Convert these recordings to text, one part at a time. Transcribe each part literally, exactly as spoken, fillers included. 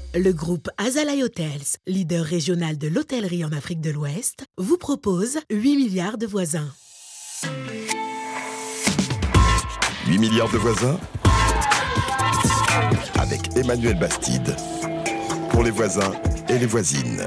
Le groupe Azalai Hotels, leader régional de l'hôtellerie en Afrique de l'Ouest, vous propose huit milliards de voisins. huit milliards de voisins avec Emmanuel Bastide. Pour les voisins et les voisines.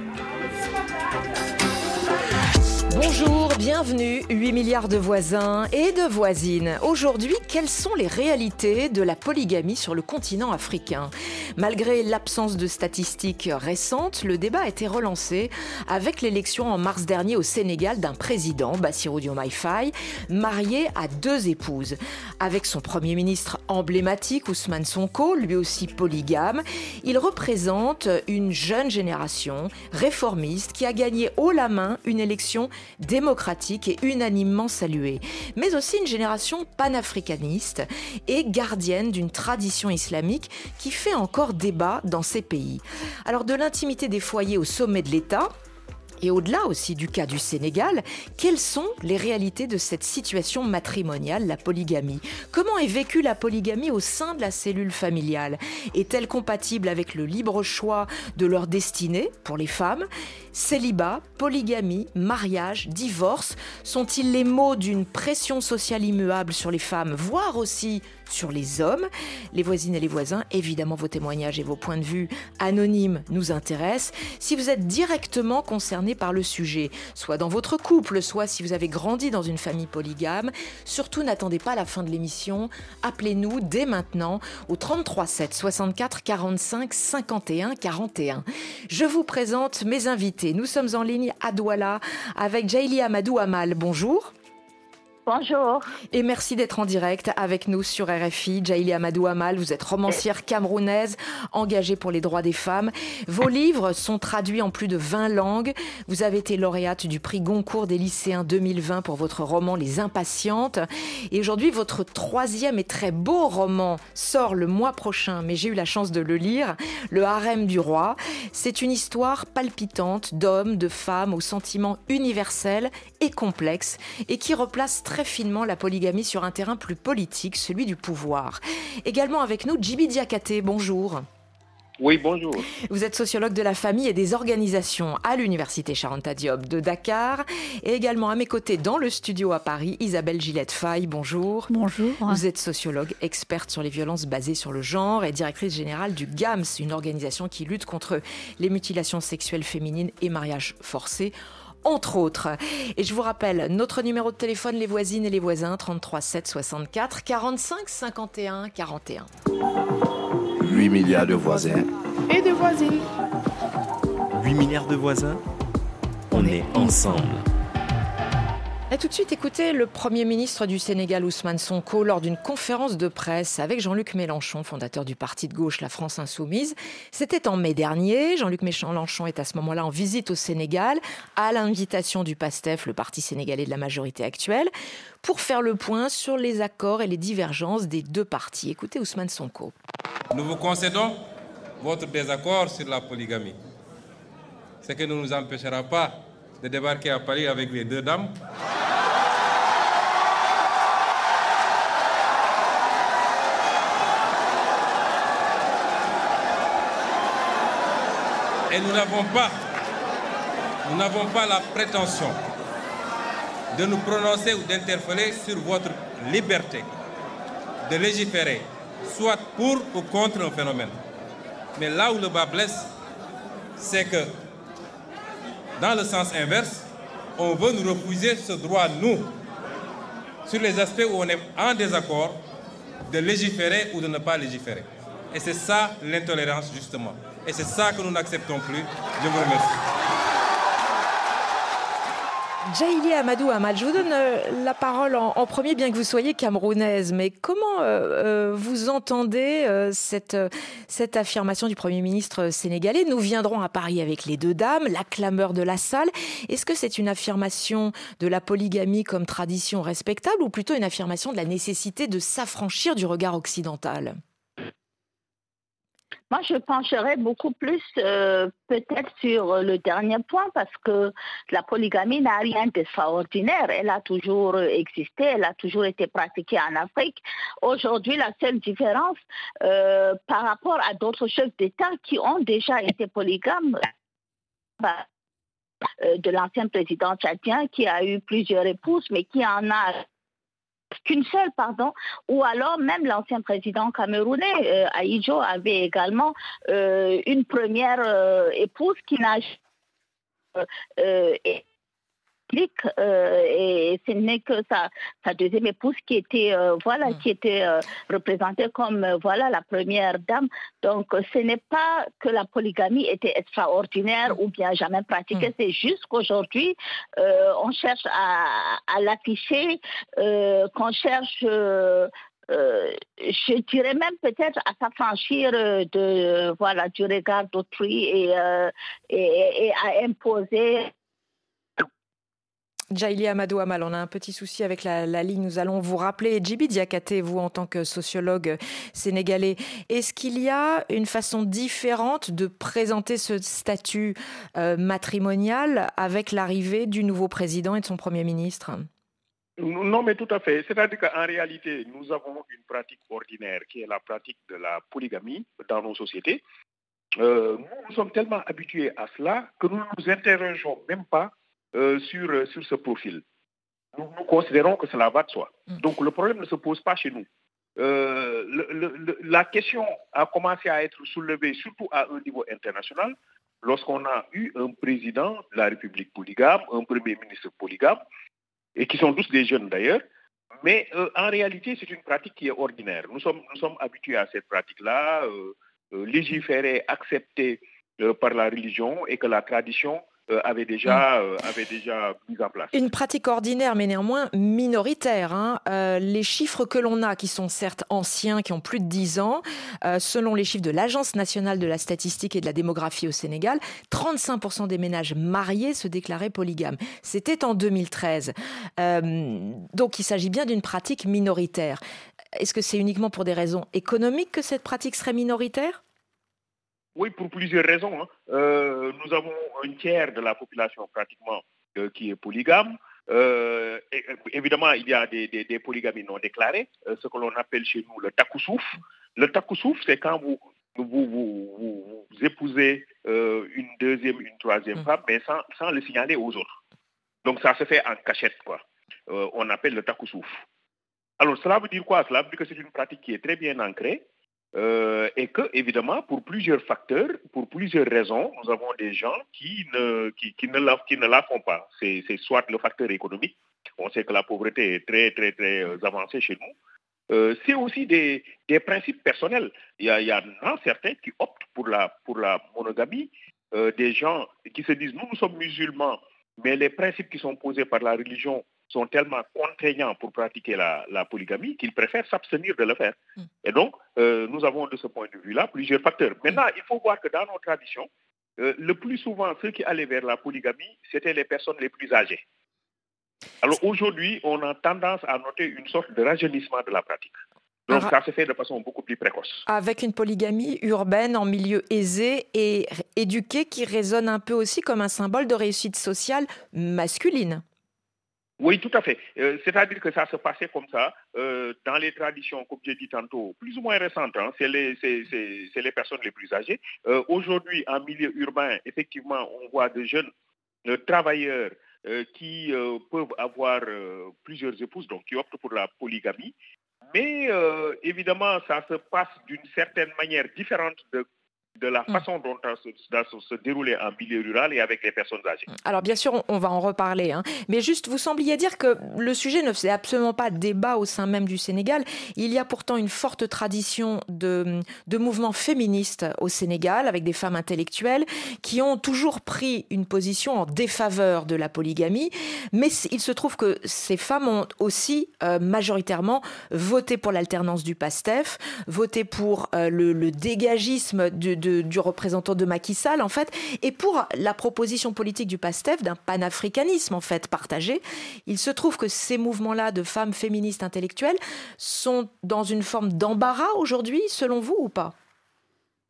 Bonjour, bienvenue, huit milliards de voisins et de voisines. Aujourd'hui, quelles sont les réalités de la polygamie sur le continent africain ? Malgré l'absence de statistiques récentes, le débat a été relancé avec l'élection en mars dernier au Sénégal d'un président, Bassirou Diomaye Faye, marié à deux épouses. Avec son premier ministre emblématique, Ousmane Sonko, lui aussi polygame, il représente une jeune génération réformiste qui a gagné haut la main une élection démocratique et unanimement saluée, mais aussi une génération panafricaniste et gardienne d'une tradition islamique qui fait encore débat dans ces pays. Alors de l'intimité des foyers au sommet de l'État, et au-delà aussi du cas du Sénégal, quelles sont les réalités de cette situation matrimoniale, la polygamie ? Comment est vécue la polygamie au sein de la cellule familiale ? Est-elle compatible avec le libre choix de leur destinée pour les femmes ? Célibat, polygamie, mariage, divorce, sont-ils les mots d'une pression sociale immuable sur les femmes, voire aussi sur les hommes ? Les voisines et les voisins, évidemment vos témoignages et vos points de vue anonymes nous intéressent. Si vous êtes directement concerné par le sujet, soit dans votre couple, soit si vous avez grandi dans une famille polygame, surtout n'attendez pas la fin de l'émission, appelez-nous dès maintenant au trente-trois sept soixante-quatre quarante-cinq cinquante et un quarante et un. Je vous présente mes invités. Nous sommes en ligne à Douala avec Djaïli Amadou Amal. Bonjour. Bonjour. Et merci d'être en direct avec nous sur R F I. Djaïli Amadou Amal, vous êtes romancière camerounaise, engagée pour les droits des femmes. Vos livres sont traduits en plus de vingt langues. Vous avez été lauréate du prix Goncourt des lycéens deux mille vingt pour votre roman Les Impatientes. Et aujourd'hui, votre troisième et très beau roman sort le mois prochain, mais j'ai eu la chance de le lire, Le Harem du Roi. C'est une histoire palpitante d'hommes, de femmes aux sentiments universels et complexes et qui replace très finement la polygamie sur un terrain plus politique, celui du pouvoir. Également avec nous, Djiby Diakhaté, bonjour. Oui, bonjour. Vous êtes sociologue de la famille et des organisations à l'Université Cheikh Anta Diop de Dakar. Et également à mes côtés dans le studio à Paris, Isabelle Gillette-Faye, bonjour. Bonjour. Vous êtes sociologue, experte sur les violences basées sur le genre et directrice générale du G A M S, une organisation qui lutte contre les mutilations sexuelles féminines et mariages forcés, entre autres. Et je vous rappelle, notre numéro de téléphone, les voisines et les voisins, trente-trois sept soixante-quatre quarante-cinq cinquante et un quarante et un. huit milliards de voisins Et de voisines. huit milliards de voisins, on est ensemble. Et tout de suite, écoutez le Premier ministre du Sénégal, Ousmane Sonko, lors d'une conférence de presse avec Jean-Luc Mélenchon, fondateur du parti de gauche La France Insoumise. C'était en mai dernier. Jean-Luc Mélenchon est à ce moment-là en visite au Sénégal, à l'invitation du PASTEF, le parti sénégalais de la majorité actuelle, pour faire le point sur les accords et les divergences des deux partis. Écoutez Ousmane Sonko. Nous vous concédons votre désaccord sur la polygamie, ce qui ne nous empêchera pas de débarquer à Paris avec les deux dames. Et nous n'avons pas, nous n'avons pas la prétention de nous prononcer ou d'interférer sur votre liberté de légiférer, soit pour ou contre un phénomène. Mais là où le bas blesse, c'est que dans le sens inverse, on veut nous refuser ce droit, nous, sur les aspects où on est en désaccord, de légiférer ou de ne pas légiférer. Et c'est ça l'intolérance, justement. Et c'est ça que nous n'acceptons plus. Je vous remercie. Djaïli Amadou Amal, je vous donne euh, la parole en, en premier, bien que vous soyez camerounaise. Mais comment euh, euh, vous entendez euh, cette, euh, cette affirmation du Premier ministre sénégalais ? Nous viendrons à Paris avec les deux dames, la clameur de la salle. Est-ce que c'est une affirmation de la polygamie comme tradition respectable ou plutôt une affirmation de la nécessité de s'affranchir du regard occidental ? Moi, je pencherais beaucoup plus euh, peut-être sur le dernier point parce que la polygamie n'a rien d'extraordinaire. Elle a toujours existé, elle a toujours été pratiquée en Afrique. Aujourd'hui, la seule différence euh, par rapport à d'autres chefs d'État qui ont déjà été polygames, bah, euh, de l'ancien président tchadien qui a eu plusieurs épouses, mais qui en a qu'une seule, pardon, ou alors même l'ancien président camerounais, euh, Ahidjo, avait également euh, une première euh, épouse qui n'a euh, euh, Euh, et ce n'est que sa, sa deuxième épouse qui était euh, voilà mmh. qui était euh, représentée comme euh, voilà la première dame. Donc ce n'est pas que la polygamie était extraordinaire mmh. ou bien jamais pratiquée, mmh. c'est juste qu'aujourd'hui euh, on cherche à, à l'afficher, euh, qu'on cherche euh, Euh, je dirais même peut-être à s'affranchir de euh, voilà du regard d'autrui et, euh, et, et à imposer. Djaïli Amadou Amal, on a un petit souci avec la, la ligne. Nous allons vous rappeler, Djiby Diakhaté, vous en tant que sociologue sénégalais, est-ce qu'il y a une façon différente de présenter ce statut euh, matrimonial avec l'arrivée du nouveau président et de son Premier ministre ? Non, mais tout à fait. C'est-à-dire qu'en réalité, nous avons une pratique ordinaire qui est la pratique de la polygamie dans nos sociétés. Euh, nous, nous sommes tellement habitués à cela que nous ne nous interrogeons même pas euh, sur, sur ce profil. Nous, nous considérons que cela va de soi. Donc le problème ne se pose pas chez nous. Euh, le, le, la question a commencé à être soulevée surtout à un niveau international lorsqu'on a eu un président de la République polygame, un premier ministre polygame, et qui sont tous des jeunes d'ailleurs, mais euh, en réalité, c'est une pratique qui est ordinaire. Nous sommes, nous sommes habitués à cette pratique-là, euh, euh, légiférée, acceptée euh, par la religion et que la tradition euh, avait, déjà, euh, avait déjà mis en place. Une pratique ordinaire, mais néanmoins minoritaire. Hein. Euh, les chiffres que l'on a, qui sont certes anciens, qui ont plus de dix ans, euh, selon les chiffres de l'Agence nationale de la statistique et de la démographie au Sénégal, trente-cinq pour cent des ménages mariés se déclaraient polygames. C'était en deux mille treize. Euh, donc il s'agit bien d'une pratique minoritaire. Est-ce que c'est uniquement pour des raisons économiques que cette pratique serait minoritaire ? Oui, pour plusieurs raisons. Hein. Euh, nous avons un tiers de la population pratiquement euh, qui est polygame. Euh, et, évidemment, il y a des, des, des polygamies non déclarées, euh, ce que l'on appelle chez nous le takoussouf. Le takoussouf, c'est quand vous, vous, vous, vous, vous épousez euh, une deuxième, une troisième mmh. femme, mais sans, sans le signaler aux autres. Donc ça se fait en cachette, quoi. Euh, on appelle le takoussouf. Alors cela veut dire quoi? Cela veut dire que c'est une pratique qui est très bien ancrée. Euh, et que, évidemment, pour plusieurs facteurs, pour plusieurs raisons, nous avons des gens qui ne, qui, qui ne, la, qui ne la font pas. C'est, c'est soit le facteur économique, on sait que la pauvreté est très, très, très euh, avancée chez nous. Euh, c'est aussi des, des principes personnels. Il y, a, il y en a certains qui optent pour la, pour la monogamie, euh, des gens qui se disent, nous, nous sommes musulmans, mais les principes qui sont posés par la religion sont tellement contraignants pour pratiquer la, la polygamie qu'ils préfèrent s'abstenir de le faire. Mm. Et donc, euh, nous avons de ce point de vue-là plusieurs facteurs. Maintenant, mm. il faut voir que dans nos traditions, euh, le plus souvent, ceux qui allaient vers la polygamie, c'était les personnes les plus âgées. Alors aujourd'hui, on a tendance à noter une sorte de rajeunissement de la pratique. Donc Alors, ça se fait de façon beaucoup plus précoce. Avec une polygamie urbaine en milieu aisé et éduqué qui résonne un peu aussi comme un symbole de réussite sociale masculine. Oui, tout à fait. Euh, c'est-à-dire que ça se passait comme ça euh, dans les traditions, comme j'ai dit tantôt, plus ou moins récentes. Hein, c'est, les, c'est, c'est, c'est les personnes les plus âgées. Euh, aujourd'hui, en milieu urbain, effectivement, on voit de jeunes euh, travailleurs euh, qui euh, peuvent avoir euh, plusieurs épouses, donc qui optent pour la polygamie. Mais euh, évidemment, ça se passe d'une certaine manière différente de de la façon dont ça se, ça se déroulait en milieu rural et avec les personnes âgées. Alors bien sûr, on va en reparler, hein. Mais juste, vous sembliez dire que le sujet ne faisait absolument pas débat au sein même du Sénégal. Il y a pourtant une forte tradition de, de mouvements féministes au Sénégal, avec des femmes intellectuelles qui ont toujours pris une position en défaveur de la polygamie. Mais il se trouve que ces femmes ont aussi euh, majoritairement voté pour l'alternance du PASTEF, voté pour euh, le, le dégagisme de De, du représentant de Macky Sall, en fait, et pour la proposition politique du PASTEF d'un panafricanisme, en fait, partagé. Il se trouve que ces mouvements-là de femmes féministes intellectuelles sont dans une forme d'embarras aujourd'hui, selon vous, ou pas ?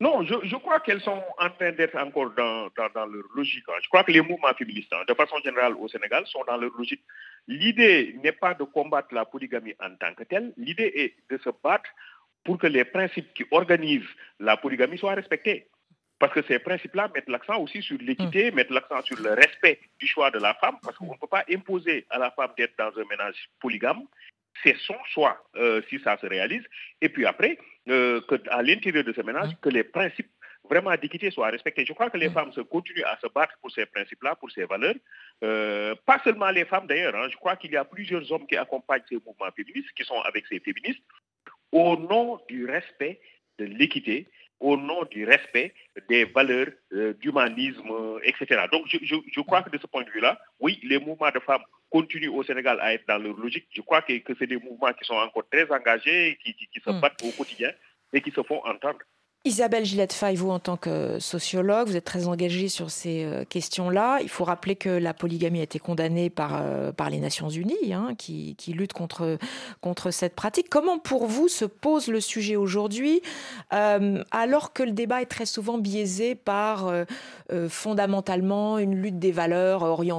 Non, je, je crois qu'elles sont en train d'être encore dans, dans, dans leur logique. Je crois que les mouvements féministes, de façon générale au Sénégal, sont dans leur logique. L'idée n'est pas de combattre la polygamie en tant que telle. L'idée est de se battre pour que les principes qui organisent la polygamie soient respectés. Parce que ces principes-là mettent l'accent aussi sur l'équité, mmh. mettent l'accent sur le respect du choix de la femme, parce qu'on ne peut pas imposer à la femme d'être dans un ménage polygame. C'est son choix euh, si ça se réalise. Et puis après, euh, que, à l'intérieur de ce ménage, mmh. que les principes vraiment d'équité soient respectés. Je crois que les mmh. femmes se continuent à se battre pour ces principes-là, pour ces valeurs. Euh, pas seulement les femmes d'ailleurs. Hein. Je crois qu'il y a plusieurs hommes qui accompagnent ces mouvements féministes, qui sont avec ces féministes, au nom du respect de l'équité, au nom du respect des valeurs euh, d'humanisme, et cetera. Donc je, je, je crois que de ce point de vue-là, oui, les mouvements de femmes continuent au Sénégal à être dans leur logique. Je crois que, que c'est des mouvements qui sont encore très engagés, qui, qui, qui se battent mmh. au quotidien et qui se font entendre. Isabelle Gillette-Faye, vous en tant que sociologue, vous êtes très engagée sur ces euh, questions-là. Il faut rappeler que la polygamie a été condamnée par, euh, par les Nations Unies, hein, qui, qui luttent contre, contre cette pratique. Comment pour vous se pose le sujet aujourd'hui, euh, alors que le débat est très souvent biaisé par euh, euh, fondamentalement une lutte des valeurs Orient-Occident ?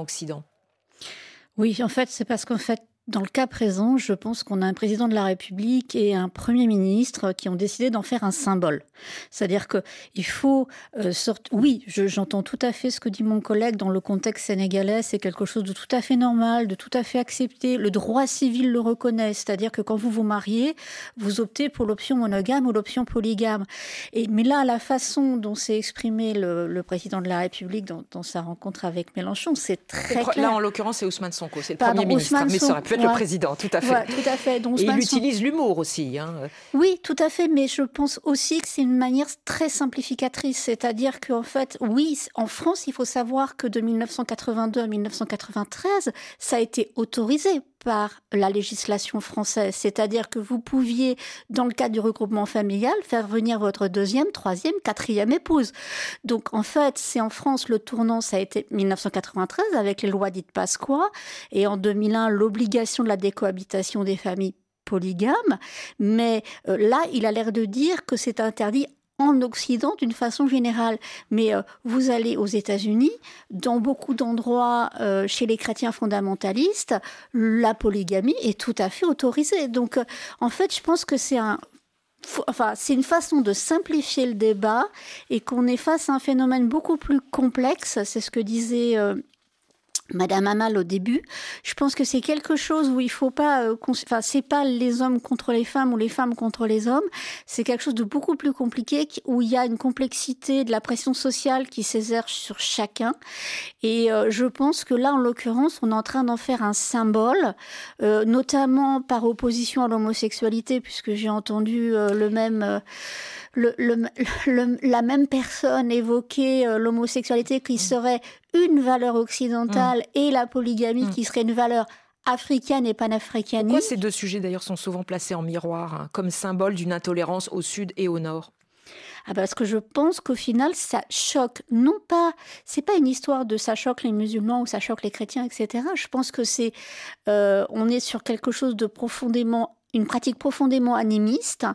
Oui, en fait, c'est parce qu'en fait, dans le cas présent, je pense qu'on a un président de la République et un Premier ministre qui ont décidé d'en faire un symbole. C'est-à-dire qu'il faut euh, sortir... Oui, je, j'entends tout à fait ce que dit mon collègue dans le contexte sénégalais. C'est quelque chose de tout à fait normal, de tout à fait accepté. Le droit civil le reconnaît. C'est-à-dire que quand vous vous mariez, vous optez pour l'option monogame ou l'option polygame. Et, mais là, la façon dont s'est exprimé le, le président de la République dans, dans sa rencontre avec Mélenchon, c'est très c'est, clair. Là, en l'occurrence, c'est Ousmane Sonko. C'est le Pardon, Premier ministre, Ousmane mais ça aurait pu être ouais. le président, tout à fait. Ouais, tout à fait. Donc, et il Son... utilise l'humour aussi. Hein. Oui, tout à fait, mais je pense aussi que c'est une manière très simplificatrice. C'est-à-dire qu'en fait, oui, en France, il faut savoir que de mille neuf cent quatre-vingt-deux à mille neuf cent quatre-vingt-treize, ça a été autorisé par la législation française. C'est-à-dire que vous pouviez, dans le cadre du regroupement familial, faire venir votre deuxième, troisième, quatrième épouse. Donc, en fait, c'est en France, le tournant, ça a été mille neuf cent quatre-vingt-treize, avec les lois dites Pasqua, et en deux mille un, l'obligation de la décohabitation des familles polygames. Mais euh, là, il a l'air de dire que c'est interdit en Occident d'une façon générale. Mais euh, vous allez aux États-Unis, dans beaucoup d'endroits euh, chez les chrétiens fondamentalistes, la polygamie est tout à fait autorisée. Donc, euh, en fait, je pense que c'est un... Enfin, c'est une façon de simplifier le débat et qu'on est face à un phénomène beaucoup plus complexe. C'est ce que disait... Euh, Madame Amal au début, je pense que c'est quelque chose où il faut pas, euh, cons- enfin c'est pas les hommes contre les femmes ou les femmes contre les hommes, c'est quelque chose de beaucoup plus compliqué où il y a une complexité de la pression sociale qui s'exerce sur chacun. Et euh, je pense que là, en l'occurrence, on est en train d'en faire un symbole, euh, notamment par opposition à l'homosexualité, puisque j'ai entendu euh, le même. Euh, Le, le, le, la même personne évoquer euh, l'homosexualité qui serait une valeur occidentale mmh. et la polygamie mmh. qui serait une valeur africaine et panafricaine. Pourquoi ces deux sujets d'ailleurs sont souvent placés en miroir, hein, comme symbole d'une intolérance au sud et au nord ? Ah parce que je pense qu'au final, ça choque, non pas, c'est pas une histoire de ça choque les musulmans ou ça choque les chrétiens, et cetera. Je pense que c'est, euh, on est sur quelque chose de profondément une pratique profondément animiste,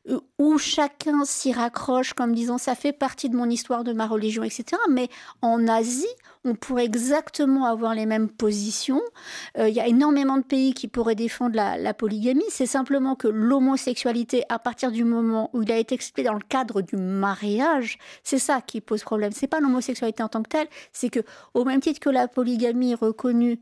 où chacun s'y raccroche comme disant « ça fait partie de mon histoire, de ma religion, et cetera » Mais en Asie, on pourrait exactement avoir les mêmes positions. Euh, il y a énormément de pays qui pourraient défendre la, la polygamie. C'est simplement que l'homosexualité, à partir du moment où il a été expliqué dans le cadre du mariage, c'est ça qui pose problème. C'est pas l'homosexualité en tant que telle, c'est que au même titre que la polygamie est reconnue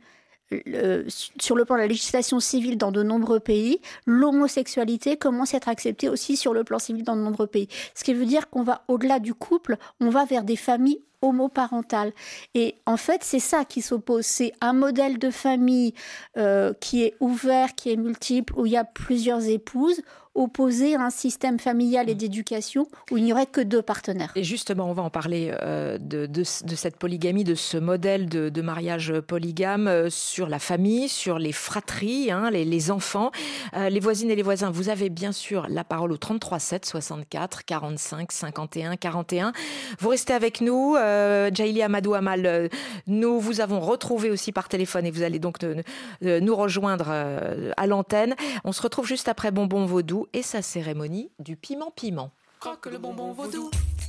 Le, sur le plan de la législation civile dans de nombreux pays, l'homosexualité commence à être acceptée aussi sur le plan civil dans de nombreux pays. Ce qui veut dire qu'on va au-delà du couple, on va vers des familles homoparentales. Et en fait, c'est ça qui s'oppose. C'est un modèle de famille euh, qui est ouvert, qui est multiple, où il y a plusieurs épouses, opposé à un système familial et d'éducation où il n'y aurait que deux partenaires. Et justement, on va en parler euh, de, de, de cette polygamie, de ce modèle de, de mariage polygame euh, sur la famille, sur les fratries, hein, les, les enfants. Euh, les voisines et les voisins, vous avez bien sûr la parole au trente-trois sept soixante-quatre quarante-cinq cinquante et un quarante et un. Vous restez avec nous. Euh, Djaïli Amadou Amal, euh, nous vous avons retrouvé aussi par téléphone et vous allez donc de, de, nous rejoindre euh, à l'antenne. On se retrouve juste après Bonbon Vaudou et sa cérémonie du piment-piment. croque le bonbon vaudou.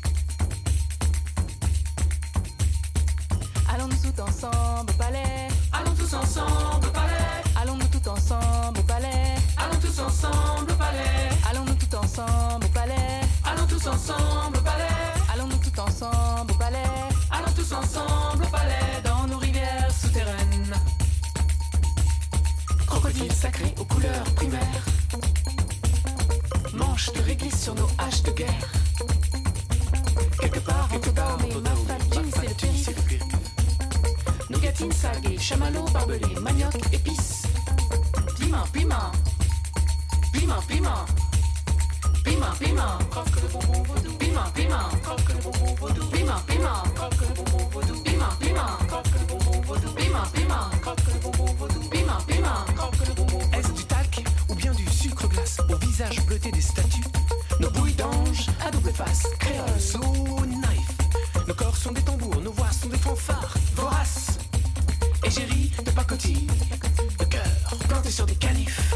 Allons-nous tout ensemble au palais. Allons tous ensemble au palais. Allons-nous tout ensemble au palais. Allons tous ensemble au palais. Allons-nous tout ensemble au palais. Allons tous ensemble au palais. Allons-nous tout ensemble au palais. Allons tous ensemble au palais. Dans nos rivières souterraines. Crocodile sacré aux couleurs primaires. Manches de réglisse sur nos haches de guerre. Quelque part entre Dahomey et Mafat-Jean, c'est le périph'. Nougatine, saguée, chamallow, barbelé, manioc, épices. Piment, piment. Piment, piment. Piment, piment. Croque le bonbon vaudou. Piment, piment. Croque le bonbon vaudou. Piment, piment. Croque le bonbon vaudou. Piment, piment. Croque le bonbon vaudou. Piment, piment. Croque le bonbon vaudou. Piment, piment. Croque le bonbon vaudou. Est-ce du talc ou bien du sucre glace au visage bleuté des statues? Nos bouilles d'ange à double face, créole, slow knife. Nos corps sont des tambours, nos voix sont des fanfares voraces. Égérie de pacotille, le cœur planté sur des canifs.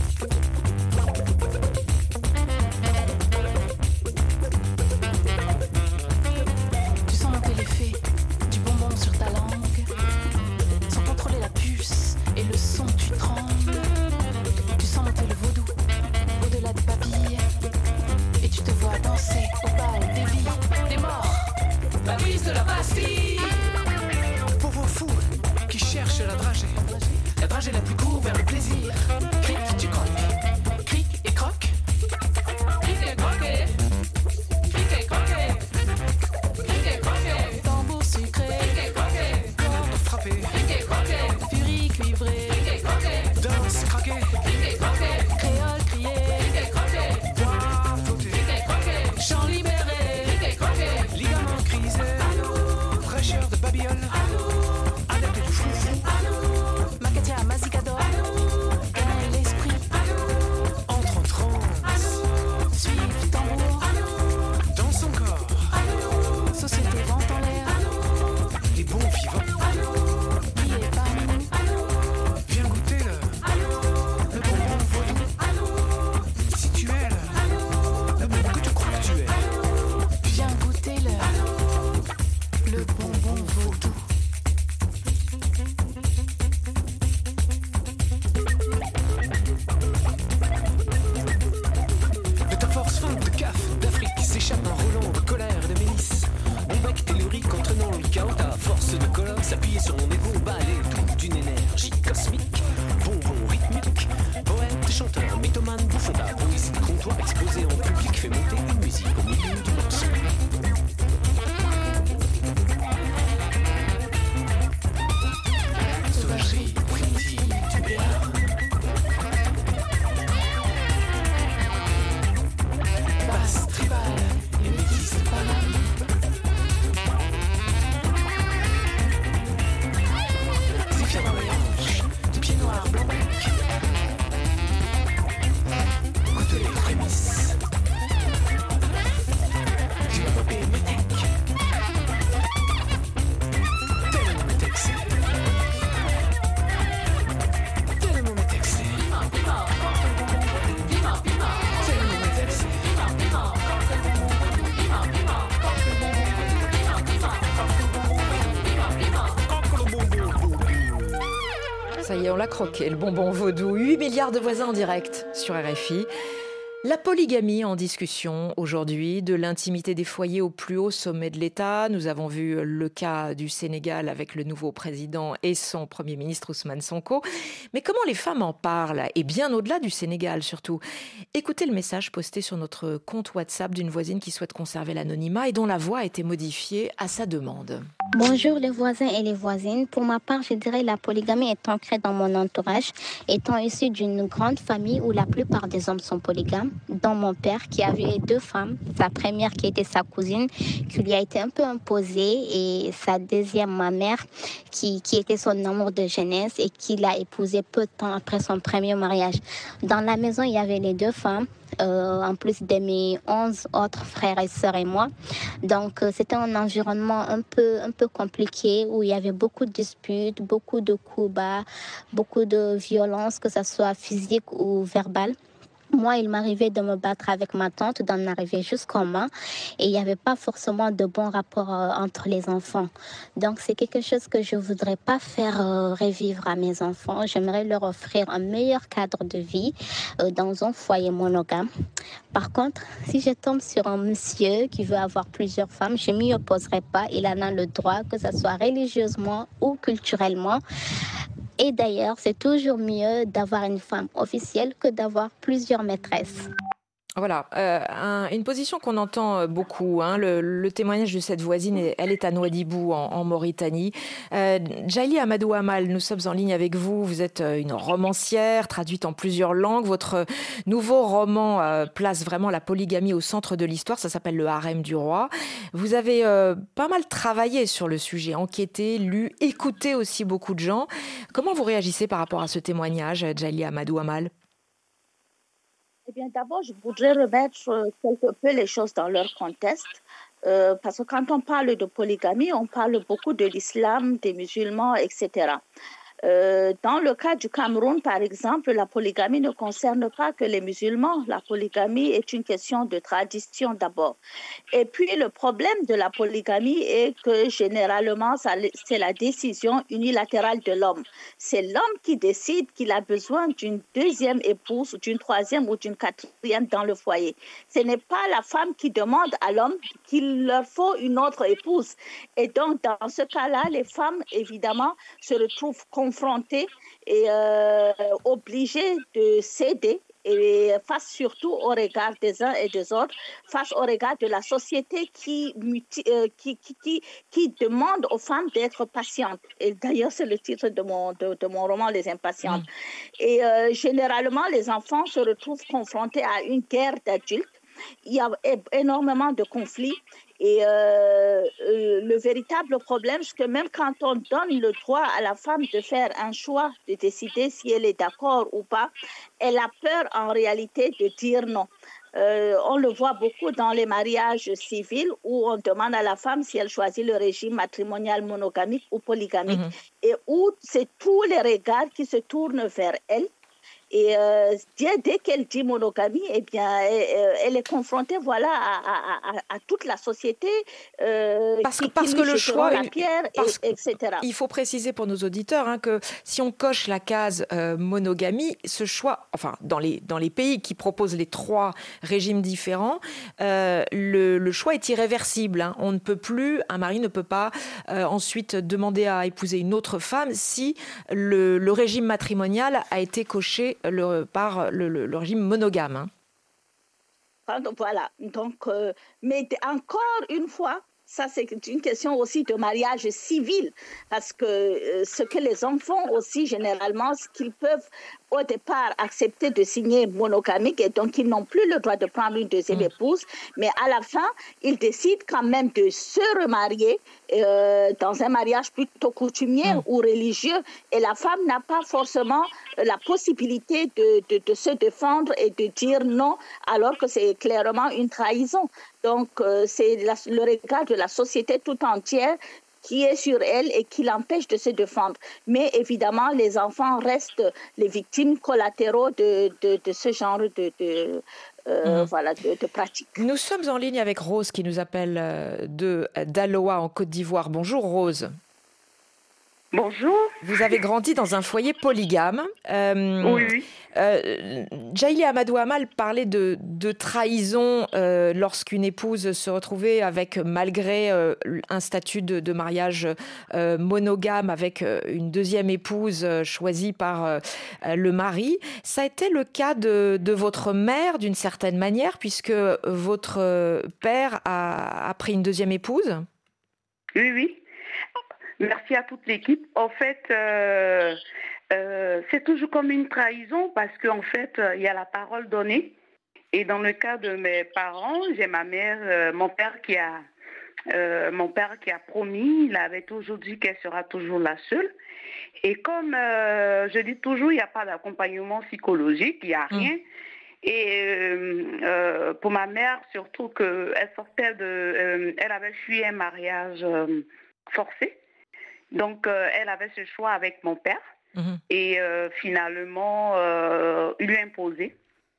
Tu sens monter l'effet du bonbon sur ta langue. Sans contrôler la puce et le son, tu trembles. Tu sens monter le vaudou au-delà des papilles. Et tu te vois danser au bal des vies, des morts. La brise de la Bastille. Pauvre fou qui cherche la dragée. La dragée la plus courte vers le plaisir. Cric, tu croques. Cric et croque. Cric et croqué. Cric et croqué. Cric et croqué. Tambour sucré. Cric et croqué. Corde frappée. Cric et croqué. Furie cuivrée. Cric et croqué. Danse craquée. Cric et croqué. Créole crié. Cric et croqué. Bois flotté. Cric et croqué. Chant libéré. Cric et croqué. Ligament grisé. Fraîcheur de babiole. Adepte du froufrou. Macatia Mazicador. Gagne l'esprit. Entre en transe. Suive tambour. Dans son corps. Société vente en l'air. Les bons vivants. Qui est parmi nous? Viens goûter le, le bonbon vaudou. Si tu es le, le bonbon que tu crois que tu es. Viens goûter le, le bonbon vaudou. De ta force feinte de caf d'Afrique s'échappe un Roland de colère et de mélis. Mon bec tellurique entraînant le chaos, ta force de colonne s'appuyer sur mon égo, balai tout d'une énergie cosmique. Bonbon rythmique, poète, chanteur, mythomane, bouffon, ta poésie de comptoir exposée en public fait monter une musique au milieu du morceau. Sauvagerie primitive du béar. Basse tribale, les métis de Paname. Zéphyr dans les hanches, du pied noir blanc bec. Goûte les prémices. Du bébé métèque. Tellement métexé. Tellement métexé. Piment, piment, piment, piment. Tellement métexé. Piment, piment, piment, piment. Piment, piment. Ça y est, on l'a croqué, le bonbon vaudou. huit milliards de voisins en direct sur R F I. La polygamie en discussion aujourd'hui, de l'intimité des foyers au plus haut sommet de l'État. Nous avons vu le cas du Sénégal avec le nouveau président et son Premier ministre Ousmane Sonko. Mais comment les femmes en parlent? Et bien au-delà du Sénégal surtout. Écoutez le message posté sur notre compte WhatsApp d'une voisine qui souhaite conserver l'anonymat et dont la voix a été modifiée à sa demande. Bonjour les voisins et les voisines. Pour ma part, je dirais que la polygamie est ancrée dans mon entourage. Étant issue d'une grande famille où la plupart des hommes sont polygames, dont mon père qui avait deux femmes, sa première qui était sa cousine, qui lui a été un peu imposée, et sa deuxième, ma mère, qui, qui était son amour de jeunesse et qui l'a épousée peu de temps après son premier mariage. Dans la maison, il y avait les deux femmes. Euh, en plus de mes onze autres frères et sœurs et moi. Donc, euh, c'était un environnement un peu, un peu compliqué où il y avait beaucoup de disputes, beaucoup de coups bas, beaucoup de violence, que ce soit physique ou verbale. Moi, il m'arrivait de me battre avec ma tante, d'en arriver jusqu'aux mains. Et il n'y avait pas forcément de bons rapports euh, entre les enfants. Donc, c'est quelque chose que je ne voudrais pas faire euh, revivre à mes enfants. J'aimerais leur offrir un meilleur cadre de vie euh, dans un foyer monogame. Par contre, si je tombe sur un monsieur qui veut avoir plusieurs femmes, je ne m'y opposerai pas. Il en a le droit, que ce soit religieusement ou culturellement. Et d'ailleurs, c'est toujours mieux d'avoir une femme officielle que d'avoir plusieurs maîtresses. Voilà, euh, un, une position qu'on entend beaucoup. Hein, le, le témoignage de cette voisine, elle est à Nouadhibou, en, en Mauritanie. Euh, Djaïli Amadou Amal, nous sommes en ligne avec vous. Vous êtes une romancière, traduite en plusieurs langues. Votre nouveau roman euh, place vraiment la polygamie au centre de l'histoire. Ça s'appelle Le Harem du roi. Vous avez euh, pas mal travaillé sur le sujet, enquêté, lu, écouté aussi beaucoup de gens. Comment vous réagissez par rapport à ce témoignage, Djaïli Amadou Amal ? Eh bien, d'abord, je voudrais remettre quelque peu les choses dans leur contexte. Euh, parce que quand on parle de polygamie, on parle beaucoup de l'islam, des musulmans, et cetera. Euh, dans le cas du Cameroun, par exemple, la polygamie ne concerne pas que les musulmans. La polygamie est une question de tradition d'abord. Et puis, le problème de la polygamie est que généralement, ça, c'est la décision unilatérale de l'homme. C'est l'homme qui décide qu'il a besoin d'une deuxième épouse, d'une troisième ou d'une quatrième dans le foyer. Ce n'est pas la femme qui demande à l'homme qu'il leur faut une autre épouse. Et donc, dans ce cas-là, les femmes, évidemment, se retrouvent confrontées et euh, obligées de céder, et face surtout au regard des uns et des autres, face au regard de la société qui, euh, qui, qui, qui, qui demande aux femmes d'être patientes. Et d'ailleurs, c'est le titre de mon, de, de mon roman, Les Impatientes. Mmh. Et euh, généralement, les enfants se retrouvent confrontés à une guerre d'adultes. Il y a énormément de conflits. Et euh, euh, le véritable problème, c'est que même quand on donne le droit à la femme de faire un choix, de décider si elle est d'accord ou pas, elle a peur en réalité de dire non. Euh, on le voit beaucoup dans les mariages civils où on demande à la femme si elle choisit le régime matrimonial monogamique ou polygamique, mmh. et où c'est tous les regards qui se tournent vers elle. Et euh, dès qu'elle dit monogamie, eh bien, elle, elle est confrontée, voilà, à, à, à toute la société euh, parce que, qui, parce qui que le choix, la pierre, parce, et, et cetera. Il faut préciser pour nos auditeurs hein, que si on coche la case euh, monogamie, ce choix, enfin, dans les dans les pays qui proposent les trois régimes différents, euh, le, le choix est irréversible. Hein. On ne peut plus, un mari ne peut pas euh, ensuite demander à épouser une autre femme si le, le régime matrimonial a été coché Le, par le, le, le régime monogame. Hein. Voilà. Donc, euh, mais encore une fois, ça c'est une question aussi de mariage civil, parce que euh, ce que les enfants aussi généralement, ce qu'ils peuvent au départ accepter de signer monogamique, et donc ils n'ont plus le droit de prendre une deuxième mmh. épouse, mais à la fin, ils décident quand même de se remarier euh, dans un mariage plutôt coutumier mmh. ou religieux, et la femme n'a pas forcément la possibilité de, de, de se défendre et de dire non, alors que c'est clairement une trahison. Donc euh, c'est la, le regard de la société tout entière qui est sur elle et qui l'empêche de se défendre. Mais évidemment, les enfants restent les victimes collatéraux de, de, de ce genre de, de, euh, mmh. voilà, de, de pratiques. Nous sommes en ligne avec Rose qui nous appelle de d'Aloa en Côte d'Ivoire. Bonjour Rose. Bonjour. Vous avez grandi dans un foyer polygame. Euh, oui. Euh, Djaïli Amadou Amal parlait de, de trahison euh, lorsqu'une épouse se retrouvait avec, malgré euh, un statut de, de mariage euh, monogame, avec euh, une deuxième épouse euh, choisie par euh, le mari. Ça a été le cas de, de votre mère d'une certaine manière, puisque votre père a, a pris une deuxième épouse. Oui, oui. Merci à toute l'équipe. En fait, euh, euh, c'est toujours comme une trahison parce qu'en fait, il y a la parole donnée. Et dans le cas de mes parents, j'ai ma mère, euh, mon père qui a, euh, mon père qui a promis. Il avait toujours dit qu'elle sera toujours la seule. Et comme euh, je dis toujours, il n'y a pas d'accompagnement psychologique, il n'y a rien. Mmh. Et euh, euh, pour ma mère, surtout qu'elle sortait de, euh, elle avait fui un mariage euh, forcé. Donc, euh, elle avait ce choix avec mon père mmh. et euh, finalement, euh, il lui a imposé.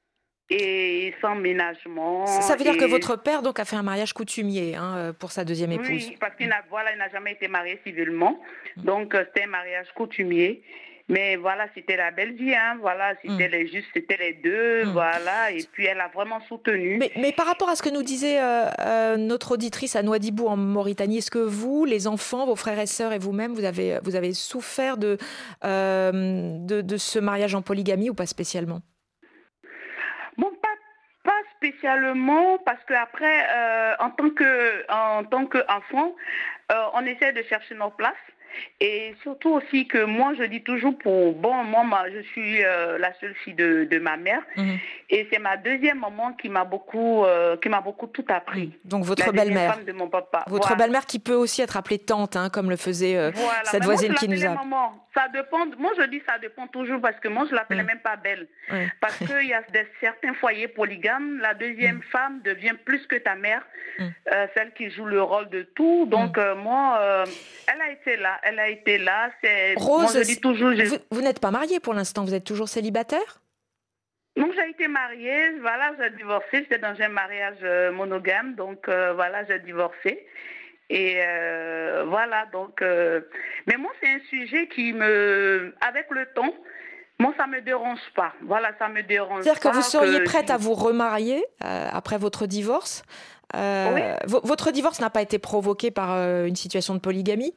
et sans ménagement. Ça veut dire et... que votre père donc a fait un mariage coutumier hein, pour sa deuxième épouse. Oui, parce qu'il n'a voilà, il n'a jamais été marié civilement, donc euh, c'était un mariage coutumier. Mais voilà, c'était la belle vie, hein. Voilà, c'était mm. les juste, c'était les deux, mm. voilà. Et puis elle a vraiment soutenu. Mais, mais par rapport à ce que nous disait euh, euh, notre auditrice à Nouadhibou en Mauritanie, est-ce que vous, les enfants, vos frères et sœurs et vous-même, vous avez, vous avez souffert de, euh, de, de ce mariage en polygamie ou pas spécialement? Bon, pas, pas spécialement, parce qu'après, euh, en tant que, en tant qu'enfant, euh, on essaie de chercher nos places. Et surtout aussi que moi, je dis toujours pour... Bon, moi, moi je suis euh, la seule fille de, de ma mère. Mmh. Et c'est ma deuxième maman qui m'a beaucoup, euh, qui m'a beaucoup tout appris. Donc, votre belle-mère. Femme de mon papa. Votre voilà. belle-mère qui peut aussi être appelée tante, hein, comme le faisait euh, voilà. cette Mais voisine moi, qui nous a... Maman. Ça dépend... Moi, je dis ça dépend toujours parce que moi, je ne l'appelais mmh. même pas belle. Mmh. Parce qu'il y a des, certains foyers polygames. La deuxième mmh. femme devient plus que ta mère. Mmh. Euh, celle qui joue le rôle de tout. Donc, mmh. euh, moi, euh, elle a été là. Elle a été là. C'est... Rose, moi, je dis toujours, je... vous, vous n'êtes pas mariée pour l'instant. Vous êtes toujours célibataire? Donc, j'ai été mariée. Voilà, j'ai divorcé. J'étais dans un mariage monogame. Donc, euh, voilà, j'ai divorcé. Et euh, voilà, donc... Euh... Mais moi, c'est un sujet qui me... Avec le temps, moi, ça ne me dérange pas. Voilà, ça me dérange C'est-à-dire pas. que vous seriez que... prête à vous remarier euh, après votre divorce euh, oui. v- Votre divorce n'a pas été provoqué par euh, une situation de polygamie?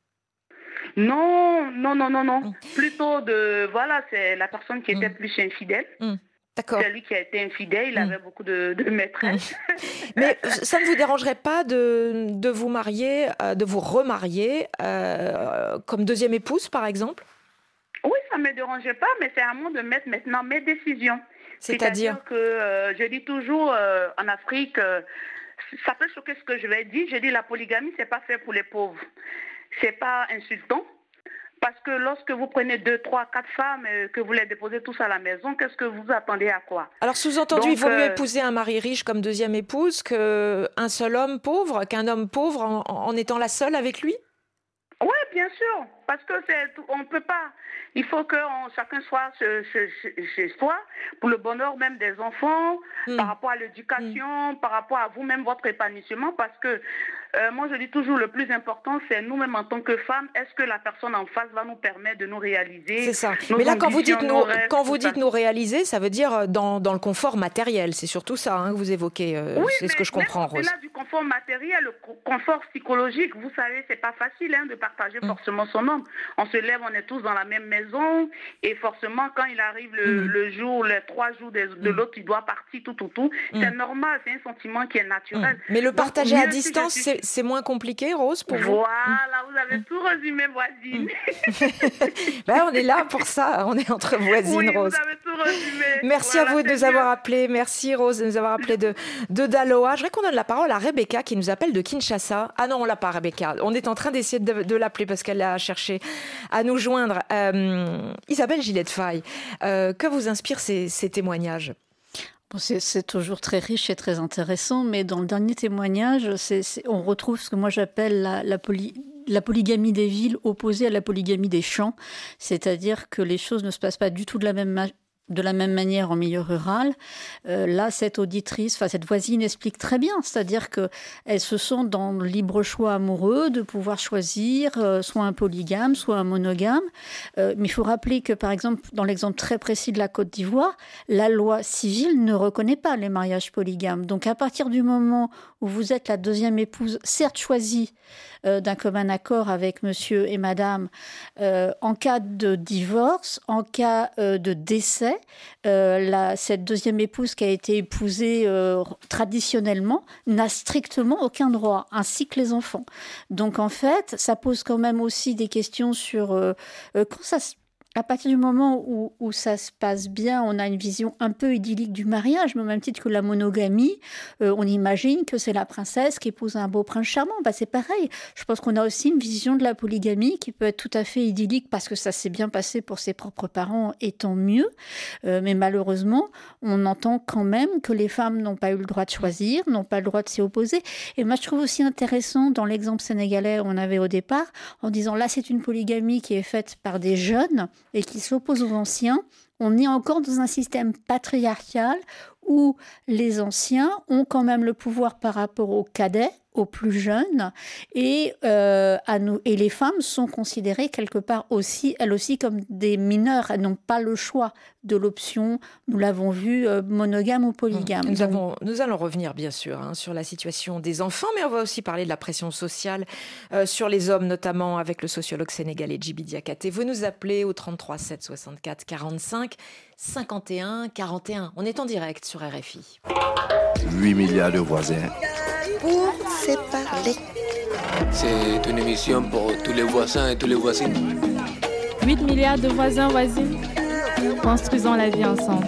Non, non, non, non, non. Mmh. Plutôt de... Voilà, c'est la personne qui était mmh. plus infidèle. Mmh. D'accord. C'est lui qui a été infidèle, il mmh. avait beaucoup de, de maîtresses. Mmh. Mais ça ne vous dérangerait pas de, de vous marier, euh, de vous remarier euh, comme deuxième épouse, par exemple? Oui, ça ne me dérangeait pas, mais c'est à moi de mettre maintenant mes décisions. C'est-à-dire, C'est-à-dire que euh, je dis toujours euh, en Afrique, euh, ça peut choquer ce que je vais dire, je dis la polygamie, ce n'est pas fait pour les pauvres. Ce n'est pas insultant. Parce que lorsque vous prenez deux, trois, quatre femmes, euh, que vous les déposez tous à la maison, qu'est-ce que vous attendez à quoi? Alors, sous-entendu, Donc, il vaut euh... mieux épouser un mari riche comme deuxième épouse qu'un seul homme pauvre, qu'un homme pauvre en, en étant la seule avec lui? Oui, bien sûr. Parce que c'est, on ne peut pas. Il faut que on, chacun soit chez, chez, chez soi, pour le bonheur même des enfants, mmh. par rapport à l'éducation, mmh. par rapport à vous-même, votre épanouissement. Parce que euh, moi, je dis toujours, le plus important, c'est nous-mêmes en tant que femmes. Est-ce que la personne en face va nous permettre de nous réaliser? C'est ça. Mais là, quand vous dites, nous, rêves, quand vous dites nous réaliser, ça veut dire dans, dans le confort matériel. C'est surtout ça hein, que vous évoquez. Euh, oui, c'est ce que je comprends, Rose. Au-delà du confort matériel, le confort psychologique, vous savez, c'est pas facile hein, de partager mmh. forcément son homme. On se lève, on est tous dans la même maison et forcément, quand il arrive le, mmh. le jour, les trois jours de, de mmh. l'autre, il doit partir, tout, tout, tout. Mmh. C'est normal, c'est un sentiment qui est naturel. Mmh. Mais le partager Donc, à distance, si c'est, c'est moins compliqué, Rose, pour voilà, vous? Voilà, vous avez mmh. tout résumé, voisine. Mmh. ben, on est là pour ça, on est entre voisines, oui, Rose. Vous avez tout résumé. Merci voilà, à vous de nous mieux. avoir appelés. Merci, Rose, de nous avoir appelés de, de Daloa. Je voudrais qu'on donne la parole à Rebecca qui nous appelle de Kinshasa. Ah non, on l'a pas, Rebecca. On est en train d'essayer de, de l'appeler parce qu'elle a cherché à nous joindre. Euh, Isabelle Gillette-Faye, euh, que vous inspirent ces, ces témoignages? Bon, c'est, c'est toujours très riche et très intéressant, mais dans le dernier témoignage, c'est, c'est, on retrouve ce que moi j'appelle la, la, poly, la polygamie des villes opposée à la polygamie des champs, c'est-à-dire que les choses ne se passent pas du tout de la même manière. De la même manière en milieu rural. Euh, là, cette auditrice, enfin cette voisine explique très bien, c'est-à-dire qu'elles se sentent dans le libre choix amoureux de pouvoir choisir euh, soit un polygame, soit un monogame. Euh, mais il faut rappeler que, par exemple, dans l'exemple très précis de la Côte d'Ivoire, la loi civile ne reconnaît pas les mariages polygames. Donc, à partir du moment où vous êtes la deuxième épouse, certes choisie euh, d'un commun accord avec monsieur et madame, euh, en cas de divorce, en cas euh, de décès, Euh, la, cette deuxième épouse qui a été épousée euh, traditionnellement n'a strictement aucun droit, ainsi que les enfants. Donc en fait, ça pose quand même aussi des questions sur euh, euh, quand ça se à partir du moment où, où ça se passe bien, on a une vision un peu idyllique du mariage, mais au même titre que la monogamie, euh, on imagine que c'est la princesse qui épouse un beau prince charmant. Bah, c'est pareil. Je pense qu'on a aussi une vision de la polygamie qui peut être tout à fait idyllique parce que ça s'est bien passé pour ses propres parents, et tant mieux. Euh, mais malheureusement, on entend quand même que les femmes n'ont pas eu le droit de choisir, n'ont pas le droit de s'y opposer. Et moi, je trouve aussi intéressant dans l'exemple sénégalais qu'on avait au départ, en disant là, c'est une polygamie qui est faite par des jeunes et qui s'oppose aux anciens. On est encore dans un système patriarcal où les anciens ont quand même le pouvoir par rapport aux cadets, aux plus jeunes, et, euh, à nous, et les femmes sont considérées quelque part aussi, elles aussi, comme des mineures. Elles n'ont pas le choix de l'option, nous l'avons vu, euh, monogame ou polygame. Nous, avons, nous allons revenir bien sûr hein, sur la situation des enfants, mais on va aussi parler de la pression sociale euh, sur les hommes, notamment avec le sociologue sénégalais Djiby Diakhaté. Vous nous appelez au trente-trois sept soixante-quatre quarante-cinq cinquante et un quarante et un. On est en direct sur R F I. huit milliards de voisins. Pour se parler. C'est une émission pour tous les voisins et tous les voisines. huit milliards de voisins, voisines. Construisons la vie ensemble.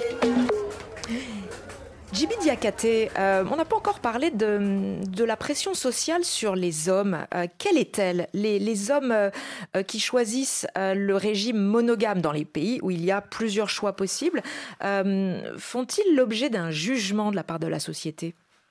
Djiby Diakhaté, euh, on n'a pas encore parlé de, de la pression sociale sur les hommes. Euh, quelle est-elle ? les, les hommes euh, qui choisissent euh, le régime monogame dans les pays où il y a plusieurs choix possibles, euh, font-ils l'objet d'un jugement de la part de la société ?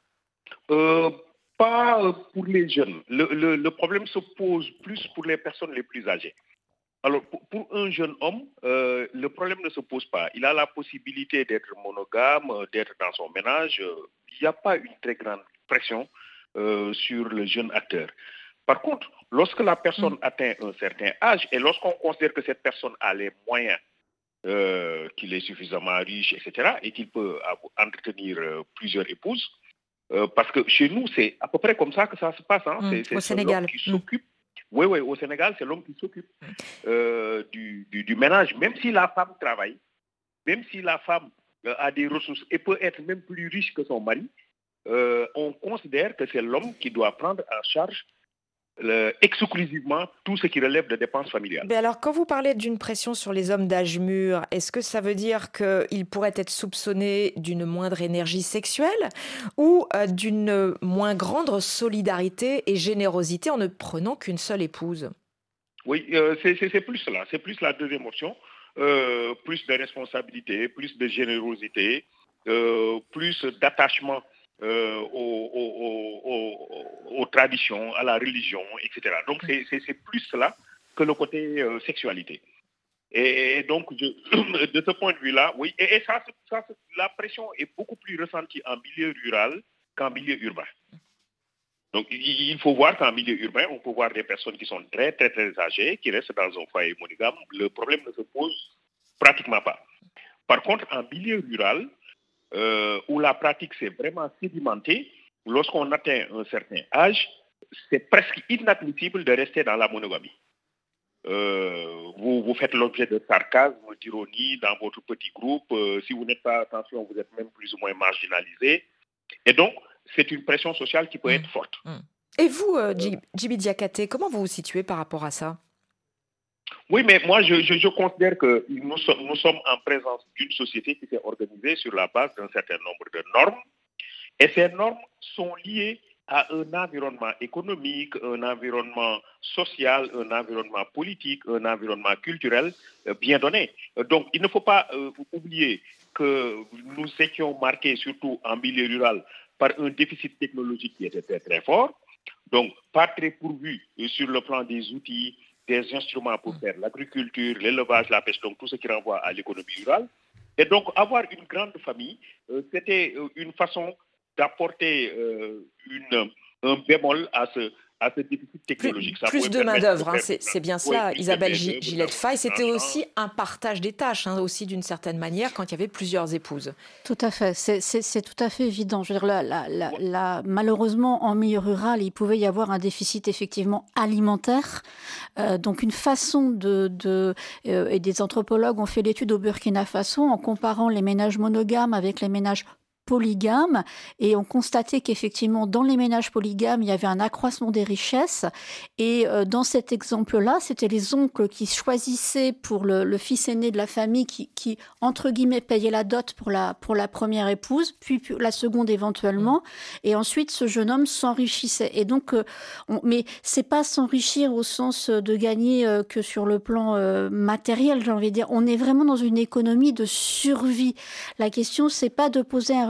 euh, Pas pour les jeunes. Le, le, le problème se pose plus pour les personnes les plus âgées. Alors, pour, pour un jeune homme, euh, le problème ne se pose pas. Il a la possibilité d'être monogame, d'être dans son ménage. Il n'y a pas une très grande pression euh, sur le jeune acteur. Par contre, lorsque la personne mmh. atteint un certain âge et lorsqu'on considère que cette personne a les moyens, euh, qu'il est suffisamment riche, et cetera, et qu'il peut entretenir euh, plusieurs épouses, euh, parce que chez nous, c'est à peu près comme ça que ça se passe. Hein. Mmh. C'est, c'est Au Sénégal. L'homme qui s'occupe. Oui, oui, au Sénégal, c'est l'homme qui s'occupe euh, du, du, du ménage, même si la femme travaille, même si la femme euh, a des ressources et peut être même plus riche que son mari, euh, on considère que c'est l'homme qui doit prendre en charge euh, exclusivement tout ce qui relève de dépenses familiales. Mais alors, quand vous parlez d'une pression sur les hommes d'âge mûr, est-ce que ça veut dire qu'ils pourraient être soupçonnés d'une moindre énergie sexuelle ou euh, d'une moins grande solidarité et générosité en ne prenant qu'une seule épouse ? Oui, euh, c'est, c'est, c'est plus cela. C'est plus la deuxième option. Euh, plus de responsabilité, plus de générosité, euh, plus d'attachement Euh, aux, aux, aux, aux traditions, à la religion, et cetera. Donc, c'est, c'est, c'est plus cela que le côté euh, sexualité. Et, et donc, je, de ce point de vue-là, oui, et, et ça, ça, la pression est beaucoup plus ressentie en milieu rural qu'en milieu urbain. Donc, il faut voir qu'en milieu urbain, on peut voir des personnes qui sont très, très, très âgées, qui restent dans un foyer monogame. Le problème ne se pose pratiquement pas. Par contre, en milieu rural, Euh, où la pratique s'est vraiment sédimentée, lorsqu'on atteint un certain âge, c'est presque inadmissible de rester dans la monogamie. Euh, vous, vous faites l'objet de sarcasme, d'ironie dans votre petit groupe. Euh, si vous n'êtes pas attention, vous êtes même plus ou moins marginalisé. Et donc, c'est une pression sociale qui peut mmh. être forte. Mmh. Et vous, euh, Djiby Diakhaté, comment vous vous situez par rapport à ça ? Oui, mais moi, je, je, je considère que nous sommes, nous sommes en présence d'une société qui s'est organisée sur la base d'un certain nombre de normes. Et ces normes sont liées à un environnement économique, un environnement social, un environnement politique, un environnement culturel euh, bien donné. Donc, il ne faut pas euh, oublier que nous étions marqués, surtout en milieu rural, par un déficit technologique qui était très, très fort. Donc, pas très pourvu euh, sur le plan des outils, des instruments pour faire l'agriculture, l'élevage, la pêche, donc tout ce qui renvoie à l'économie rurale. Et donc, avoir une grande famille, euh, c'était une façon d'apporter euh, une, un bémol à ce, à ce déficit technologique. Plus, plus de main-d'œuvre, hein, c'est, c'est bien cela, oui, Isabelle Gillette-Faye. C'était aussi un partage des tâches, hein, aussi d'une certaine manière, quand il y avait plusieurs épouses. Tout à fait, c'est, c'est, c'est tout à fait évident. Je veux dire, là, là, là, là, malheureusement, en milieu rural, il pouvait y avoir un déficit effectivement alimentaire. Euh, donc une façon de... de euh, et des anthropologues ont fait l'étude au Burkina Faso en comparant les ménages monogames avec les ménages polygames, et on constatait qu'effectivement dans les ménages polygames il y avait un accroissement des richesses, et euh, dans cet exemple-là c'était les oncles qui choisissaient pour le, le fils aîné de la famille qui, qui entre guillemets payait la dot pour la, pour la première épouse, puis, puis la seconde éventuellement, et ensuite ce jeune homme s'enrichissait. Et donc, euh, on, mais c'est pas s'enrichir au sens de gagner euh, que sur le plan euh, matériel, j'ai envie de dire. On est vraiment dans une économie de survie. La question c'est pas de poser un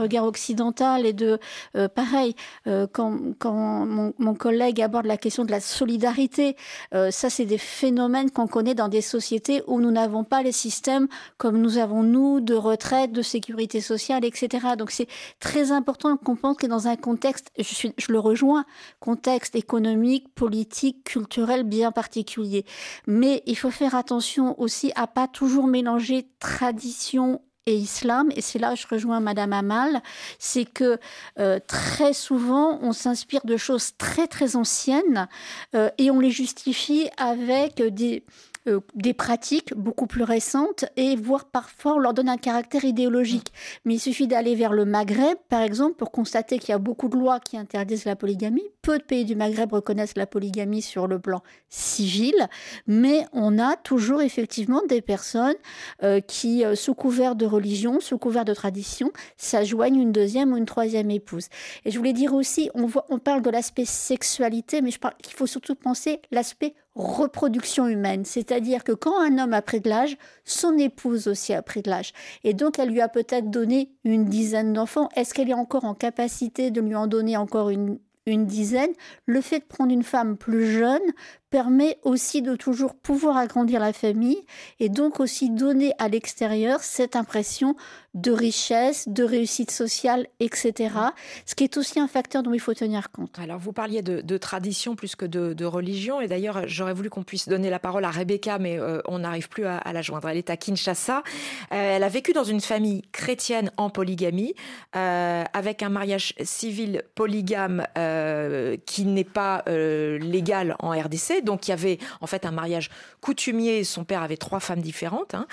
regard occidental et de, euh, pareil, euh, quand, quand mon, mon collègue aborde la question de la solidarité, euh, ça c'est des phénomènes qu'on connaît dans des sociétés où nous n'avons pas les systèmes comme nous avons nous de retraite, de sécurité sociale, et cetera. Donc c'est très important de comprendre que dans un contexte, je, suis, je le rejoins, contexte économique, politique, culturel bien particulier. Mais il faut faire attention aussi à pas toujours mélanger tradition et islam, et c'est là où je rejoins Madame Amal, c'est que euh, très souvent on s'inspire de choses très très anciennes euh, et on les justifie avec des Euh, des pratiques beaucoup plus récentes et voire parfois on leur donne un caractère idéologique. Mais il suffit d'aller vers le Maghreb, par exemple, pour constater qu'il y a beaucoup de lois qui interdisent la polygamie. Peu de pays du Maghreb reconnaissent la polygamie sur le plan civil, mais on a toujours effectivement des personnes euh, qui, euh, sous couvert de religion, sous couvert de tradition, s'ajoignent une deuxième ou une troisième épouse. Et je voulais dire aussi, on, voit, on parle de l'aspect sexualité, mais je parle qu'il faut surtout penser l'aspect reproduction humaine, c'est-à-dire que quand un homme a pris de l'âge, son épouse aussi a pris de l'âge. Et donc, elle lui a peut-être donné une dizaine d'enfants. Est-ce qu'elle est encore en capacité de lui en donner encore une, une dizaine ? Le fait de prendre une femme plus jeune permet aussi de toujours pouvoir agrandir la famille et donc aussi donner à l'extérieur cette impression de richesse, de réussite sociale, et cetera. Ce qui est aussi un facteur dont il faut tenir compte. Alors, vous parliez de, de tradition plus que de, de religion. Et d'ailleurs, j'aurais voulu qu'on puisse donner la parole à Rebecca, mais euh, on n'arrive plus à, à la joindre. Elle est à Kinshasa. Euh, elle a vécu dans une famille chrétienne en polygamie, euh, avec un mariage civil polygame euh, qui n'est pas euh, légal en R D C. Donc, il y avait en fait un mariage coutumier. Son père avait trois femmes différentes. Hein.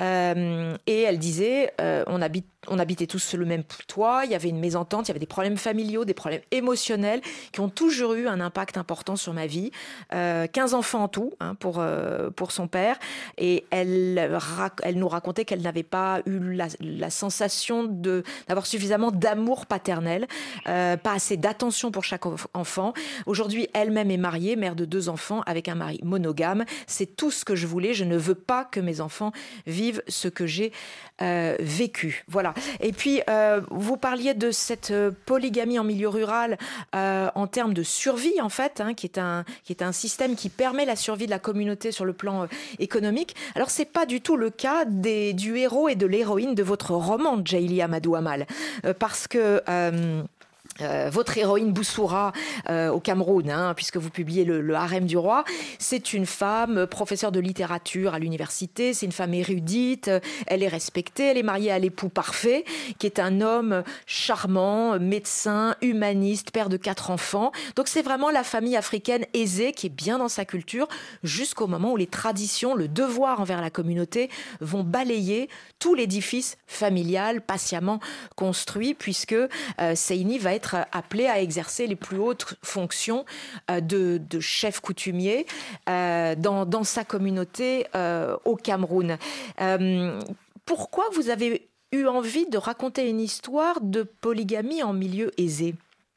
Euh, et elle disait, euh, on, habite, on habitait tous sous le même toit. Il y avait une mésentente, il y avait des problèmes familiaux, des problèmes émotionnels qui ont toujours eu un impact important sur ma vie. Euh, quinze enfants en tout hein, pour, euh, pour son père. Et elle, elle nous racontait qu'elle n'avait pas eu la, la sensation de, d'avoir suffisamment d'amour paternel, euh, pas assez d'attention pour chaque enfant. Aujourd'hui, elle-même est mariée, mère de deux enfants, avec un mari monogame. C'est tout ce que je voulais. Je ne veux pas que mes enfants vivent ce que j'ai euh, vécu. Voilà. Et puis, euh, vous parliez de cette polygamie en milieu rural euh, en termes de survie, en fait, hein, qui est un, qui est un système qui permet la survie de la communauté sur le plan euh, économique. Alors, c'est pas du tout le cas des, du héros et de l'héroïne de votre roman, Djaïli Amadou Amal, euh, parce que... Euh, Euh, votre héroïne Boussoura euh, au Cameroun, hein, puisque vous publiez le, le Harem du roi, c'est une femme professeure de littérature à l'université, c'est une femme érudite, elle est respectée, elle est mariée à l'époux parfait, qui est un homme charmant, médecin, humaniste, père de quatre enfants. Donc c'est vraiment la famille africaine aisée qui est bien dans sa culture, jusqu'au moment où les traditions, le devoir envers la communauté vont balayer tout l'édifice familial patiemment construit, puisque euh, Seyni va être appelé à exercer les plus hautes fonctions euh, de, de chef coutumier euh, dans, dans sa communauté euh, au Cameroun. Euh, pourquoi vous avez eu envie de raconter une histoire de polygamie en milieu aisé ?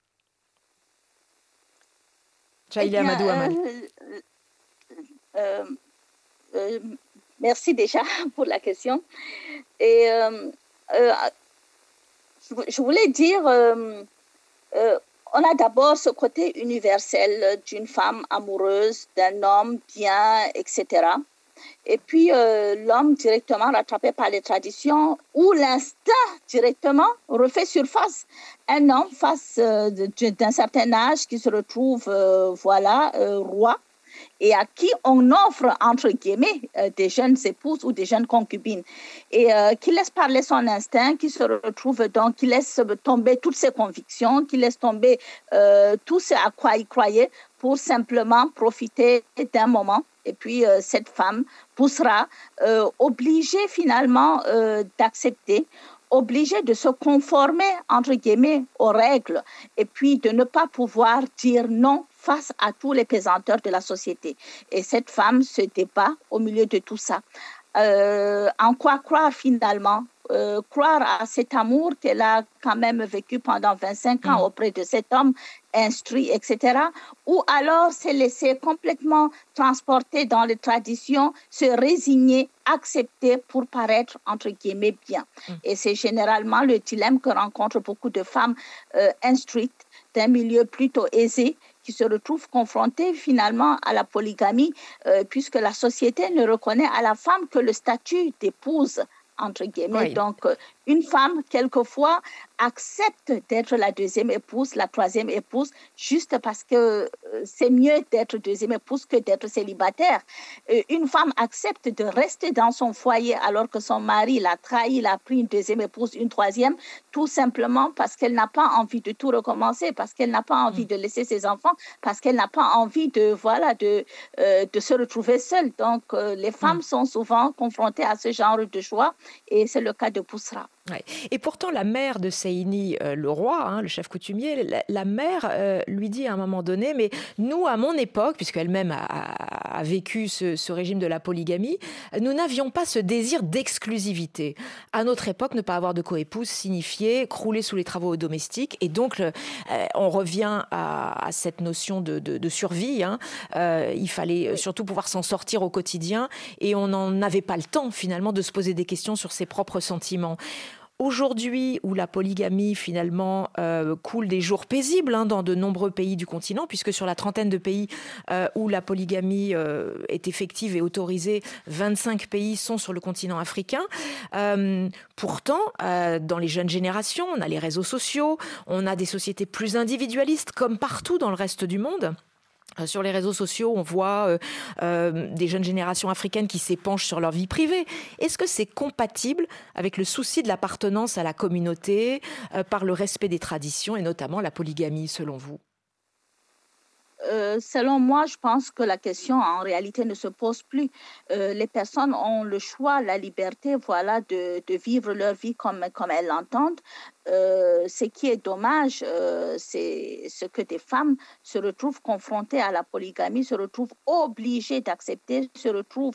Djaïli Amadou Amal. Euh, euh, euh, merci déjà pour la question. Et euh, euh, je voulais dire... Euh, Euh, on a d'abord ce côté universel d'une femme amoureuse, d'un homme bien, et cetera. Et puis euh, l'homme directement rattrapé par les traditions ou l'instinct directement refait surface. Un homme face euh, d'un certain âge qui se retrouve, euh, voilà, euh, roi, et à qui on offre, entre guillemets, euh, des jeunes épouses ou des jeunes concubines, et euh, qui laisse parler son instinct, qui se retrouve donc, qui laisse tomber toutes ses convictions, qui laisse tomber euh, tout ce à quoi il croyait pour simplement profiter d'un moment. Et puis, euh, cette femme poussera, euh, obligée finalement euh, d'accepter, obligée de se conformer, entre guillemets, aux règles, et puis de ne pas pouvoir dire non face à tous les pesanteurs de la société. Et cette femme se débat au milieu de tout ça. Euh, en quoi croire finalement euh, croire à cet amour qu'elle a quand même vécu pendant vingt-cinq ans mmh. auprès de cet homme instruit, et cetera. Ou alors se laisser complètement transporter dans les traditions, se résigner, accepter pour paraître, entre guillemets, bien. Mmh. Et c'est généralement le dilemme que rencontrent beaucoup de femmes euh, instruites d'un milieu plutôt aisé, qui se retrouvent confrontées finalement à la polygamie, euh, puisque la société ne reconnaît à la femme que le statut d'épouse, entre guillemets. Oui. Donc, une femme, quelquefois, accepte d'être la deuxième épouse, la troisième épouse, juste parce que c'est mieux d'être deuxième épouse que d'être célibataire. Une femme accepte de rester dans son foyer alors que son mari l'a trahi, l'a pris une deuxième épouse, une troisième, tout simplement parce qu'elle n'a pas envie de tout recommencer, parce qu'elle n'a pas envie de laisser ses enfants, parce qu'elle n'a pas envie de, voilà, de, euh, de se retrouver seule. Donc, euh, les femmes sont souvent confrontées à ce genre de choix et c'est le cas de Boussra. Ouais. Et pourtant, la mère de Seyni, euh, le roi, hein, le chef coutumier, la, la mère euh, lui dit à un moment donné, mais nous, à mon époque, puisqu'elle-même a, a, a vécu ce, ce régime de la polygamie, nous n'avions pas ce désir d'exclusivité. À notre époque, ne pas avoir de coépouse signifiait crouler sous les travaux domestiques. Et donc, euh, on revient à, à cette notion de, de, de survie. Hein. Euh, il fallait surtout pouvoir s'en sortir au quotidien. Et on n'en avait pas le temps, finalement, de se poser des questions sur ses propres sentiments. Aujourd'hui, où la polygamie, finalement, euh, coule des jours paisibles hein, dans de nombreux pays du continent, puisque sur la trentaine de pays euh, où la polygamie euh, est effective et autorisée, vingt-cinq pays sont sur le continent africain. Euh, pourtant, euh, dans les jeunes générations, on a les réseaux sociaux, on a des sociétés plus individualistes, comme partout dans le reste du monde. Sur les réseaux sociaux, on voit euh, euh, des jeunes générations africaines qui s'épanchent sur leur vie privée. Est-ce que c'est compatible avec le souci de l'appartenance à la communauté, euh, par le respect des traditions et notamment la polygamie, selon vous ? Euh, selon moi, je pense que la question en réalité ne se pose plus. Euh, les personnes ont le choix, la liberté, voilà, de, de vivre leur vie comme, comme elles l'entendent. Euh, ce qui est dommage, euh, c'est ce que des femmes se retrouvent confrontées à la polygamie, se retrouvent obligées d'accepter, se retrouvent,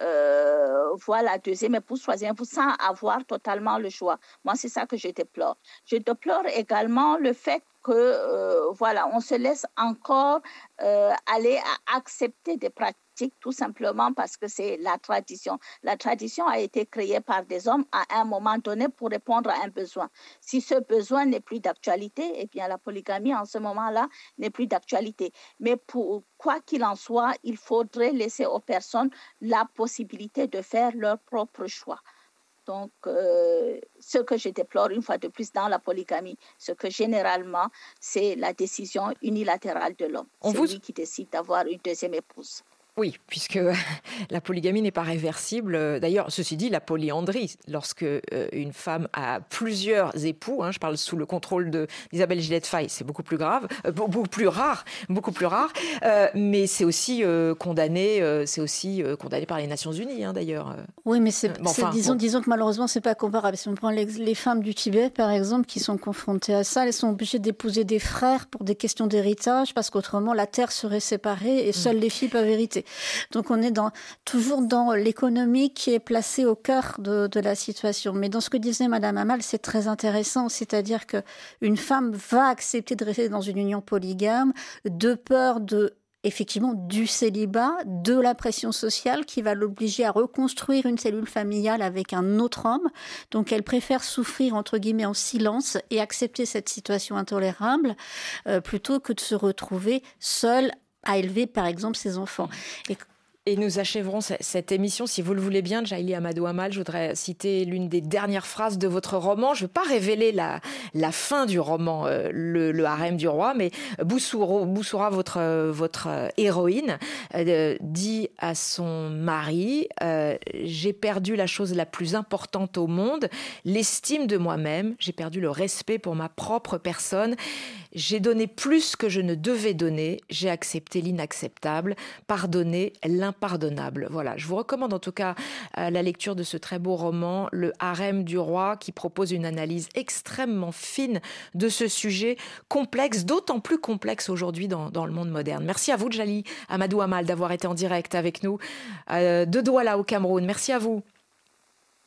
euh, voilà, deuxième épouse, troisième épouse, sans avoir totalement le choix. Moi, c'est ça que je déplore. Je déplore également le fait que, euh, voilà, on se laisse encore euh, aller à accepter des pratiques tout simplement parce que c'est la tradition. La tradition a été créée par des hommes à un moment donné pour répondre à un besoin. Si ce besoin n'est plus d'actualité, eh bien la polygamie en ce moment-là n'est plus d'actualité. Mais pour quoi qu'il en soit, il faudrait laisser aux personnes la possibilité de faire leur propre choix. Donc, euh, ce que je déplore une fois de plus dans la polygamie, ce que généralement, c'est la décision unilatérale de l'homme. On c'est vous... lui qui décide d'avoir une deuxième épouse. Oui, puisque la polygamie n'est pas réversible. D'ailleurs, ceci dit, la polyandrie, lorsque euh, une femme a plusieurs époux, hein, je parle sous le contrôle de, d'Isabelle Gillette-Faye, c'est beaucoup plus grave, euh, beaucoup plus rare, beaucoup plus rare. Euh, mais c'est aussi euh, condamné, euh, c'est aussi euh, condamné par les Nations Unies, hein, d'ailleurs. Oui, mais c'est, bon, enfin, c'est, disons, bon. disons que malheureusement, c'est pas comparable. Si on prend les, les femmes du Tibet, par exemple, qui sont confrontées à ça, elles sont obligées d'épouser des frères pour des questions d'héritage, parce qu'autrement, la terre serait séparée et seules mmh. les filles peuvent hériter. Donc on est dans, toujours dans l'économie qui est placée au cœur de, de la situation. Mais dans ce que disait Madame Amal, c'est très intéressant, c'est-à-dire qu'une femme va accepter de rester dans une union polygame de peur de effectivement du célibat, de la pression sociale qui va l'obliger à reconstruire une cellule familiale avec un autre homme. Donc elle préfère souffrir entre guillemets en silence et accepter cette situation intolérable euh, plutôt que de se retrouver seule à élever, par exemple, ses enfants. Et Et nous achèverons cette émission, si vous le voulez bien, Djaïli Amadou Amal. Je voudrais citer l'une des dernières phrases de votre roman. Je ne veux pas révéler la, la fin du roman, euh, le, le harem du roi, mais Boussoura, Boussoura votre, votre héroïne, euh, dit à son mari euh, « J'ai perdu la chose la plus importante au monde, l'estime de moi-même. J'ai perdu le respect pour ma propre personne. J'ai donné plus que je ne devais donner. J'ai accepté l'inacceptable, pardonné l'impardonnable. Pardonnable. Voilà, je vous recommande en tout cas euh, la lecture de ce très beau roman, Le harem du roi, qui propose une analyse extrêmement fine de ce sujet complexe, d'autant plus complexe aujourd'hui dans, dans le monde moderne. Merci à vous, Djaïli Amadou Amal, d'avoir été en direct avec nous euh, de Douala au Cameroun. Merci à vous.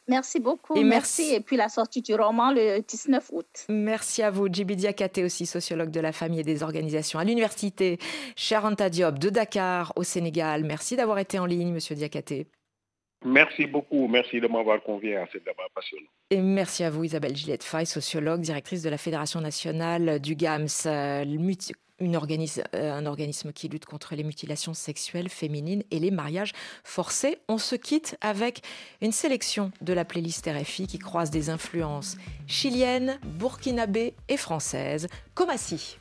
Merci beaucoup. Et merci. merci. Et puis la sortie du roman le dix-neuf août. Merci à vous, Djiby Diakhaté, aussi sociologue de la famille et des organisations à l'université Cheikh Anta Diop de Dakar au Sénégal. Merci d'avoir été en ligne, Monsieur Diakhaté. Merci beaucoup. Merci de m'avoir convié à ce débat passionnant. Et merci à vous, Isabelle Gillette-Faye, sociologue, directrice de la Fédération nationale du GAMS, euh, multi- une organis- euh, un organisme qui lutte contre les mutilations sexuelles féminines et les mariages forcés. On se quitte avec une sélection de la playlist R F I qui croise des influences chiliennes, burkinabées et françaises. Komassi.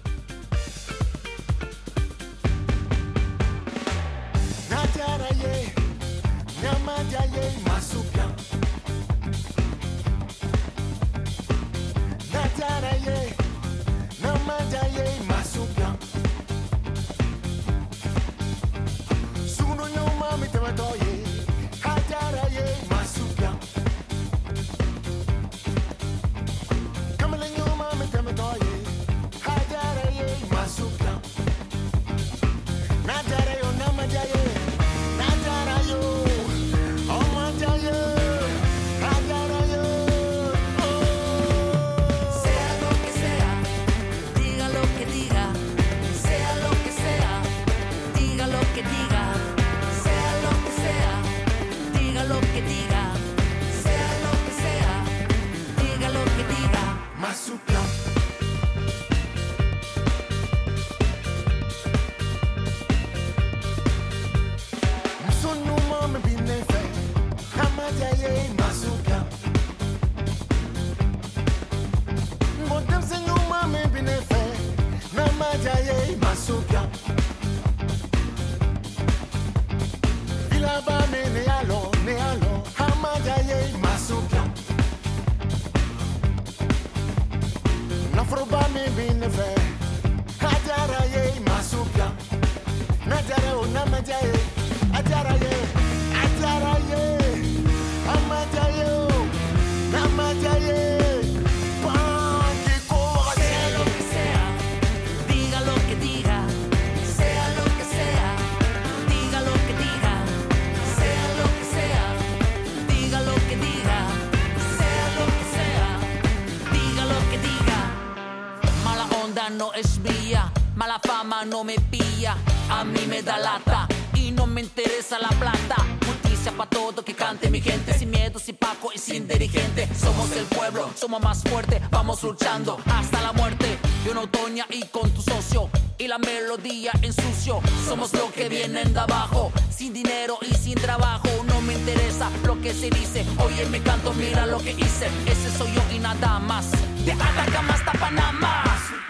No es mía, mala fama no me pilla, a mí me da lata y no me interesa la plata. Justicia pa' todo que cante mi gente, sin miedo, sin paco y sin dirigente. Somos el pueblo, somos más fuertes, vamos luchando hasta la muerte. Yo no Toña y con tu socio y la melodía en sucio. Somos los que vienen de abajo, sin dinero y sin trabajo. No me interesa lo que se dice, oye me canto, mira lo que hice. Ese soy yo y nada más, de Atacama hasta Panamá.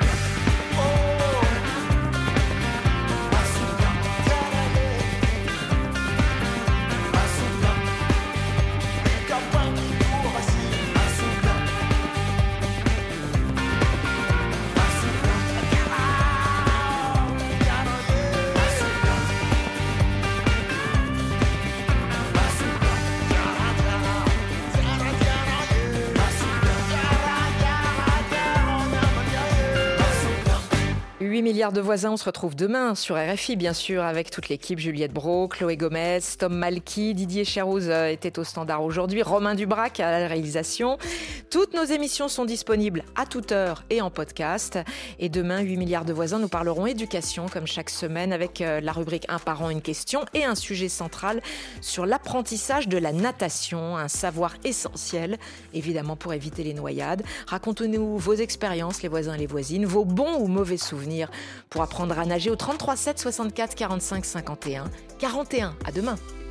huit milliards de voisins, on se retrouve demain sur R F I, bien sûr, avec toute l'équipe. Juliette Brault, Chloé Gomez, Tom Malky, Didier Cherouz était au standard aujourd'hui, Romain Dubrac à la réalisation. Toutes nos émissions sont disponibles à toute heure et en podcast. Et demain, huit milliards de voisins, nous parlerons éducation, comme chaque semaine, avec la rubrique Un parent, une question et un sujet central sur l'apprentissage de la natation, un savoir essentiel, évidemment, pour éviter les noyades. Racontez-nous vos expériences, les voisins et les voisines, vos bons ou mauvais souvenirs pour apprendre à nager au trente-trois sept soixante-quatre quarante-cinq cinquante et un. quarante et un, à demain.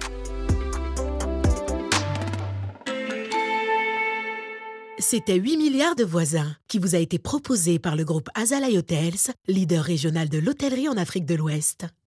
C'était huit milliards de voisins qui vous a été proposé par le groupe Azalea Hotels, leader régional de l'hôtellerie en Afrique de l'Ouest.